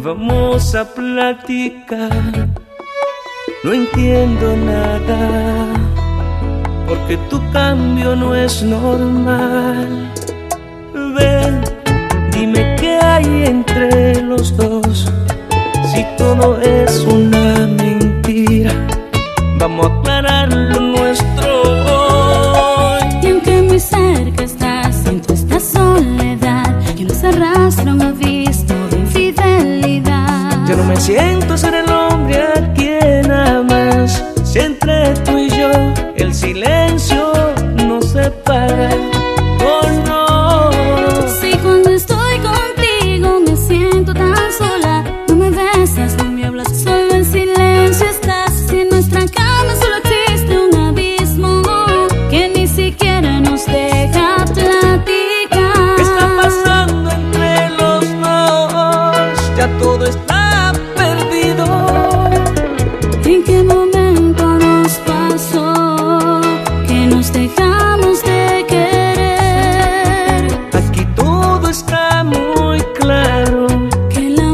vamos a platicar. No entiendo nada, porque tu cambio no es normal. Ven, dime qué hay entre los dos. Si todo es una mentira, vamos a aclarar lo nuestro hoy. Y aunque muy cerca estás, siento esta soledad que nos arrastra un abismo de infidelidad. Ya no me siento ser el hombre a quien amas. Si entre tú y yo el silencio nos separa, oh no. Si cuando estoy contigo me siento tan sola, no me besas, no me hablas, solo en silencio estás. Si en nuestra cama solo existe un abismo que ni siquiera nos deja platicar. ¿Qué está pasando entre los dos? Ya todo está perdido. ¿En qué momento nos pasó que nos dejamos de querer? Aquí todo está muy claro, Que el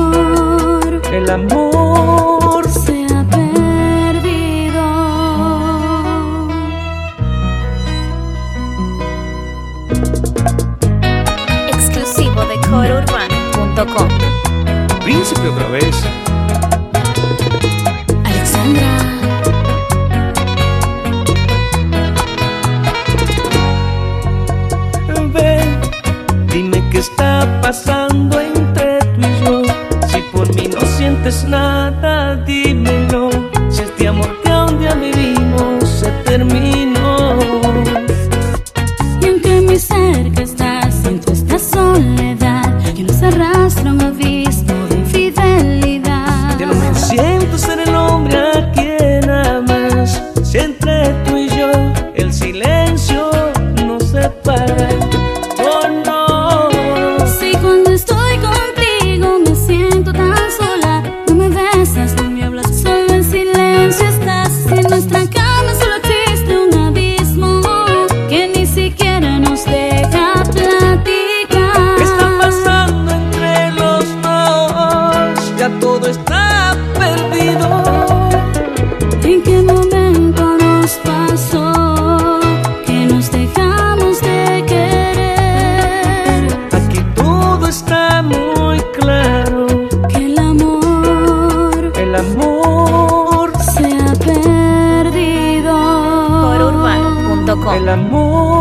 amor se ha perdido. Exclusivo de CoroUrbano.com. Príncipe otra vez. Alexandra. Ven, dime qué está pasando entre tú y yo. Si por mí no sientes nada, dímelo. Si este amor que un día vivimos se terminó. Y aunque muy cerca estás, siento esta soledad que nos arrastra un abismo de infidelidad. Ya no me siento ser el hombre a quien amas. Si entre tú y yo el silencio nos separa, oh no. Si cuando estoy contigo me siento tan sola, no me besas, no me hablas, solo en silencio estás. Si en nuestra cama solo existe un abismo que ni siquiera nos deja platicar. ¿Qué está pasando entre los dos? Ya todo está perdido. ¿En qué momento nos pasó que nos dejamos de querer? Aquí todo está muy claro, Que el amor se ha perdido. se ha perdido. CoroUrbano.com. El amor